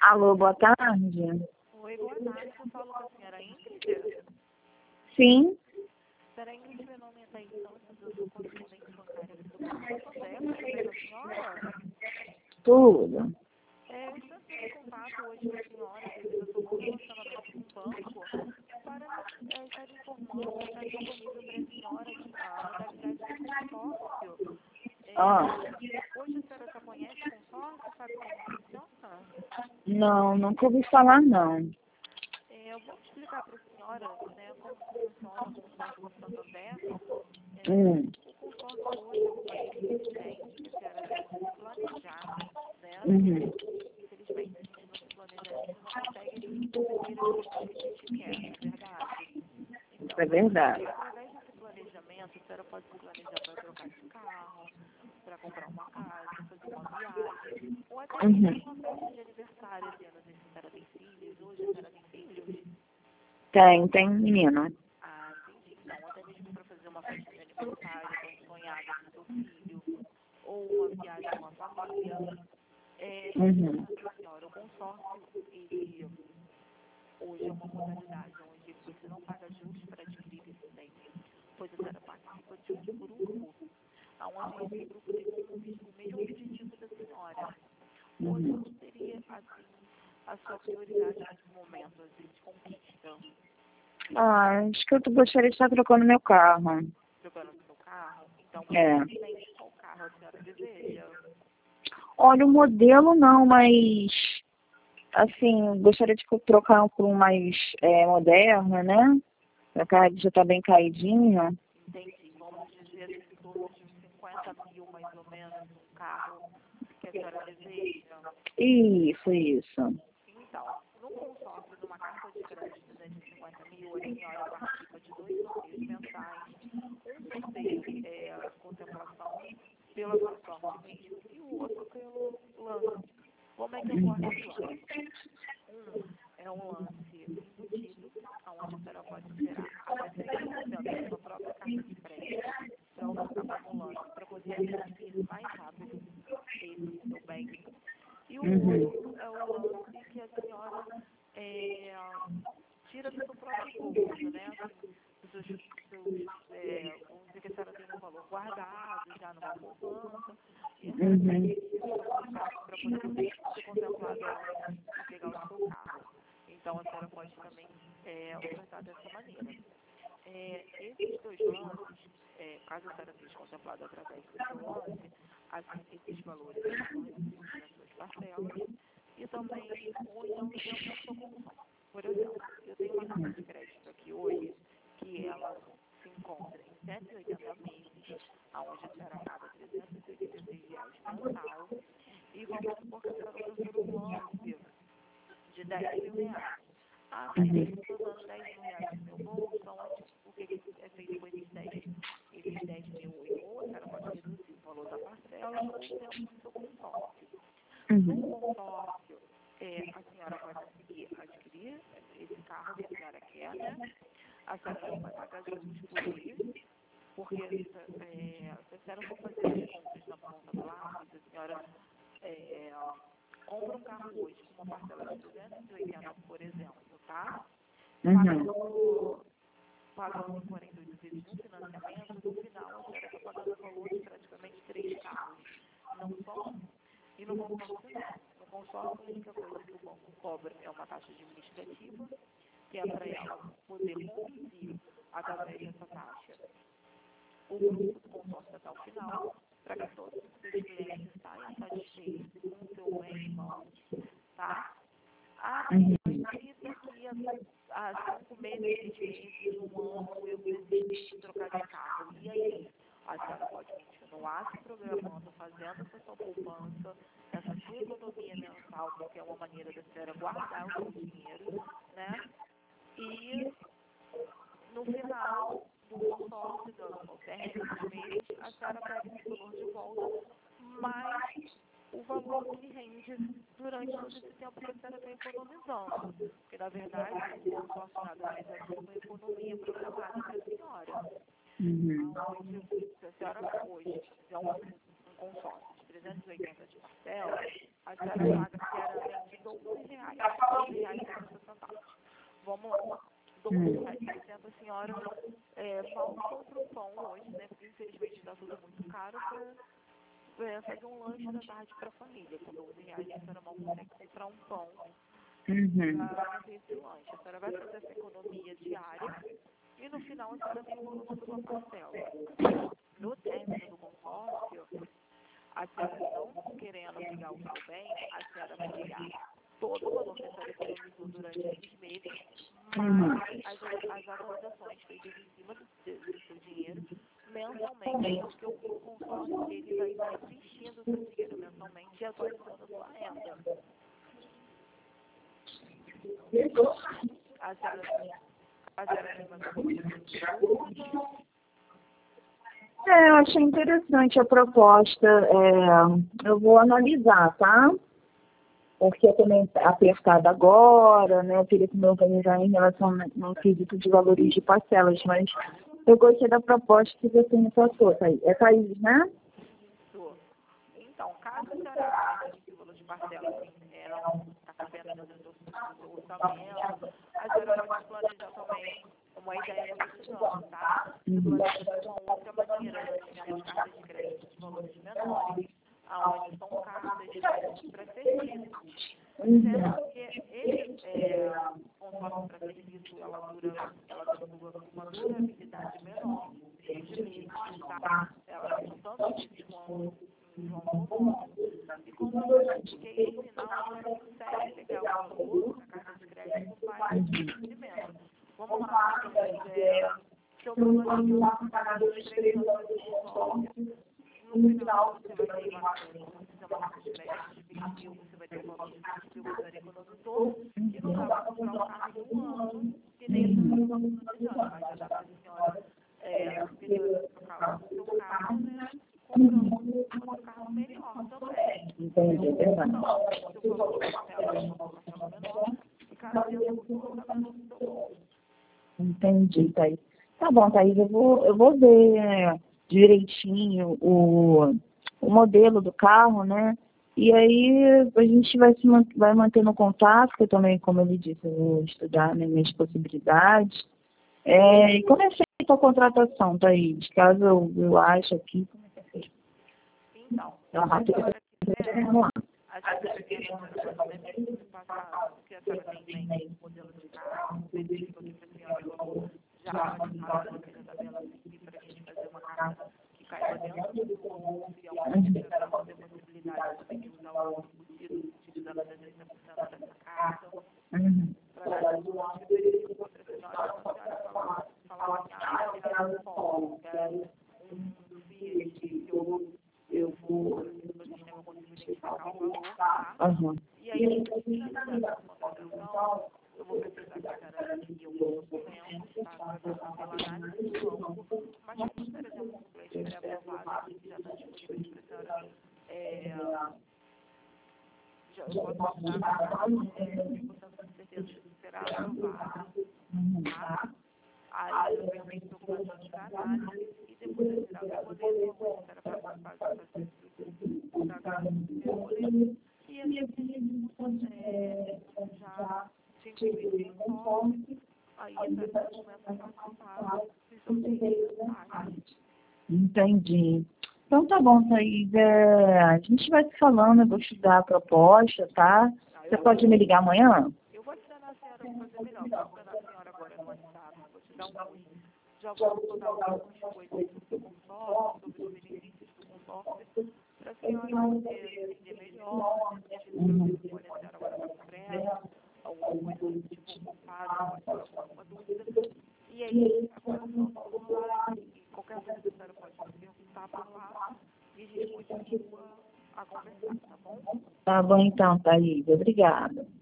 Alô, boa tarde. Oi, boa tarde. Eu falo com a senhora Ingrid. Sim, Senhora Ingrid, meu nome é Thaís Santos, eu sou correspondente bancária aqui do Banco Santander. Tudo bem com a senhora? tudo. Eu estou entrando em contato hoje com a senhora devido ao seu bom relacionamento com o banco para estar informando que está disponível para a senhora a modalidade de consórcio. Ah, Hoje a senhora já conhece o consórcio? Sabe como funciona? não, nunca ouvi falar, não. Eu vou explicar para a senhora, né, como que funciona com o Banco Santander. Hum, O consórcio hoje é uma beneficente que a senhora tem que se planejar, né? uhum, Infelizmente, se a gente não se planeja, a gente não consegue conseguir aquilo que a gente quer, não é verdade? é Então, verdade. através desse planejamento, a senhora pode se planejar para trocar de carro, para comprar uma casa, fazer uma viagem, ou até mesmo Uhum. uma festa de aniversário. Assim, eu não sei se a senhora tem filhos, hoje a senhora tem filhos? Tem menino. Ah, entendi. Então, até mesmo para fazer uma festa de aniversário tão sonhada com seu filho, ou uma viagem com a família. Uhum. Assim, senhora, o consórcio, ele hoje é uma modalidade onde você não paga juros para adquirir esse bem, pois a senhora participa de um grupo, onde esse grupo tem o mesmo objetivo da senhora. Hoje, Uhum. qual seria, assim, a sua prioridade nesse momento, assim, de conquista? Ah, acho que eu gostaria de estar trocando meu carro. Trocando seu carro? Então, É. modelmente, qual carro a senhora deseja? Olha, o modelo não, mas assim, gostaria de trocar por um mais moderno, né? Meu carro já tá bem caidinho. Entendi. Vamos dizer assim, em torno de uns 50 mil, mais ou menos, um carro que a senhora deseja. Isso. Então, no consórcio de uma carta de crédito de 250 mil, a senhora participa de 2 sorteios mensais. Um sorteio é a contemplação pela sua sorte mesmo e o outro pelo lance. Como é que ocorre esse lance? É um lance embutido, onde a senhora pode tirar até 30% da sua própria carta de crédito para estar acumulando, para poder adquirir mais rápido esse seu bem. E o Uhum. outro é o lance que a senhora tira do seu próprio bolso, né? Assim, vamos dizer que a senhora tem um valor guardado já numa poupança, e a senhora quer Uhum. adquirir o seu consórcio para poder ser contemplada antes de pegar o seu carro. Então, a senhora pode também ofertar dessa maneira. Esses dois lances, caso a senhora seja contemplada através do seu lance, esses valores são reduzidos nas suas parcelas e também, ou então dentro da sua condição. Por exemplo, eu tenho uma carta de crédito aqui hoje, que ela se encontra em 180 meses, onde a senhora paga R$ 386 mensal, e vamos supor que a senhora ofereceu um lance de R$ 10.000. Ah, mas eu estou dando R$ 10.000 do meu bolso, onde, o que é feito com esses 10 mil? Ou a senhora pode reduzir o valor da parcela ou dentro do seu consórcio. No Uhum. consórcio, a senhora vai conseguir adquirir esse carro que a senhora quer, né? A senhora não vai pagar juros por ele, porque se a senhora for fazer as contas na ponta do lápis, a senhora compra um carro hoje com uma parcela de 280, por exemplo, tá? Uhum. Pagando em 48 vezes no financiamento, no final a senhora está pagando o valor de praticamente 3 carros, não só um. E no consórcio não. No consórcio a única coisa que o banco cobra é uma taxa administrativa, que é para ela poder conduzir através dessa taxa o grupo do consórcio até o final, para que todos os seus clientes saiam satisfeitos com o seu bem em mãos, tá? Ah, mas se daqui a 5 meses, 6 meses, um ano, eu desisti de trocar de carro, e aí? A senhora pode continuar se programando, fazendo essa sua poupança, essa sua economia mensal, porque é uma maneira da senhora guardar o seu dinheiro, né? E no final do consórcio, ao término dos meses, a senhora pega esse valor de volta, mas o valor que rende durante todo esse tempo que a senhora está economizando. Porque, na verdade, o consórcio nada mais é do que uma economia programada para a senhora. Uhum. Onde, se a senhora hoje fizer um consórcio de 380 de parcela, a senhora paga diariamente R$12, R$12,60. Vamos lá. R$12,60, a senhora mal compra um pão hoje, né? Porque infelizmente está tudo muito caro para fazer um lanche da tarde para a família. Com R$12 a senhora mal consegue comprar um pão para fazer esse lanche. A senhora vai fazer essa economia diária e no final a senhora tem o valor da sua parcela. No término do consórcio, a senhora não querendo brigar o seu bem, a senhora vai pegar todo o valor que a senhora economizou durante esses meses, mais as atualizações feitas em cima do seu dinheiro mensalmente, porque o consórcio ele vai reinvestindo o seu dinheiro mensalmente e atualizando a sua renda. A senhora tem mais alguma pergunta? Eu achei interessante a proposta. Eu vou analisar, tá? Porque eu também apertada agora, né? Eu queria me organizar em relação ao quesito de valores de parcelas, mas eu gostei da proposta que você me passou, Thaís. É Thaís, né? Isso. Então, caso a senhora ache que o valor de parcela não está cabendo dentro do seu orçamento, a senhora pode planejar também uma ideia no estudante, tá? Você planeja uma outra maneira, temos cartas de crédito de valores menores, onde são cartas de crédito para serviços. Sendo que esse consórcio para serviço, ela dura uma durabilidade menor, 3 meses, tá? Ela tem tanto meses quanto João Romano. E como eu indiquei no final, você consegue pegar o valor da carta de crédito para esse investimento. Vamos lá, seu planejamento para 2-3 anos de consórcio. No final, você vai ter uma carta de crédito de 20 mil, você vai ter uma valor de 20 mil que você economizou, e não dá para comprar um carro em um ano, e nem está planejando, mas já dá para a senhora trocar o seu carro, né? Comprando outro carro melhor também. Entendi, é verdade. Se o valor da parcela é uma parcela menor, ficar dentro do orçamento do seu bolso. Entendi, Thaís. Tá bom, Thaís, eu vou ver direitinho o modelo do carro, né? E aí a gente vai mantendo contato, que eu também, como ele disse, eu vou estudar, né, minhas possibilidades. E como é feita a contratação, Thaís? Caso eu ache aqui, como é que é feito? Então, se a senhora quiser, a senhora pode passar o que a senhora tem em mente, o modelo de carro, verifica o que a senhora falou, já pode passar aqui na tabela aqui para a gente fazer uma carta que caiba dentro do seu bolso e aonde a senhora vai ter possibilidade também de usar o embutido utilizando 60% dessa carta, para dar tudo onde verifica contra a senhora, quando a senhora falar assim, eu quero um polo, quero um Fiat, que eu vou no sistema conseguir identificar o valor, tá? E aí, finalizando a contratação, eu vou precisar que a senhora envie alguns documentos, tá? Pela análise do banco, mas como, por exemplo, um cliente pré-aprovado, que já está disponível para a senhora, eu posso dar 100% de certeza que será aprovado, tá? Aí eu permito documentação de análise e depois a senhora vai poder fazer para fazer e assim a gente já te incluir em consórcio, aí a senhora começa a participar dos seus direitos. Entendi. Então tá bom, Thaís. A gente vai se falando, eu vou estudar a proposta, tá? Você pode me ligar amanhã? Eu vou te dar na senhora, vou fazer melhor, vou te dar na senhora agora no WhatsApp, vou te dar um oi. Já vou dar algumas coisas sobre o consórcio, sobre os benefícios do consórcio, para a senhora poder entender melhor, se a senhora agora está com pressa, alguma coisa tipo ocupada, alguma dúvida. E aí, agora vamos lá, e qualquer dúvida a senhora pode me perguntar por lá, e a gente continua a conversar, tá bom? Tá bom então, Thaís. Obrigada.